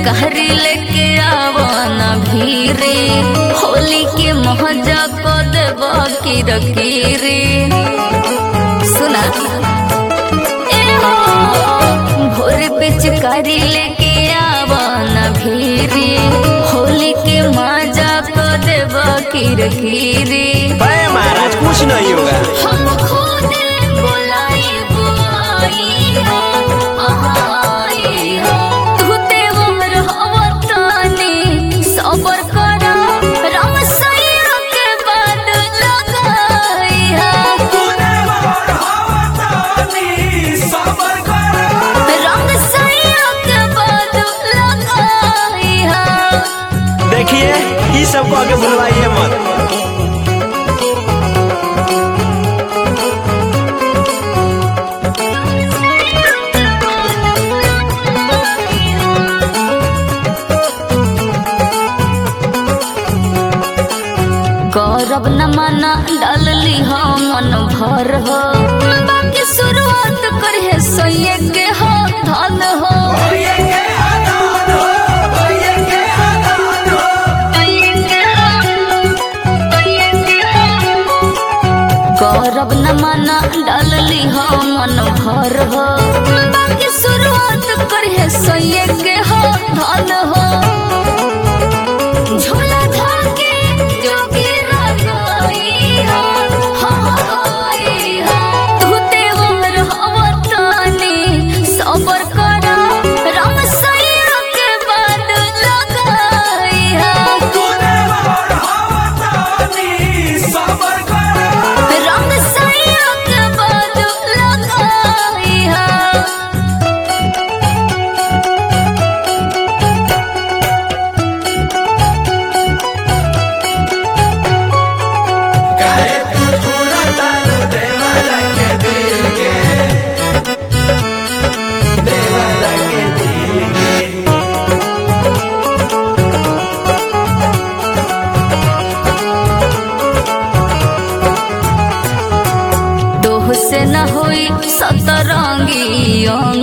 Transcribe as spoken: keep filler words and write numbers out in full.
पिचकारी लेके आवना भीरे होली के मौजा को देवा किरकिरी सुना ए हो भोर पिचकारी लेके आवना भीरे होली के मौजा को देवा किरकिरी। महाराज कुछ नहीं होगा। हम खुद बुलाई बुआई हो आई हो तू देवर हवतानी सबर करा रंग सैया के बाद लगाई हो तू देवर हवतानी सबर करा रंग सैया के बाद लगाई हो। देखिए ये सब आगे भुलवाइए मत। गौरव न मना डालली हो मन भर हो बाकी शुरुआत करे सोये के हो धन हो ये के आदान हो ये के आदान हो गौरव न मना डालली हो मन भर हो बाकी शुरुआत करे सोये के हो धन हो झूला धाके जोगी रंगाई हो हाई हो तू देवर हवतानी सबर करा रंग सैया के बाद लगाई हो तू देवर हवतानी सबर करा रंग सैया के बाद लगाई हो। काहे तू थोड़ा तारू देवर के दिल के देवर के दिल के दोह से न होई सतरंगी अंग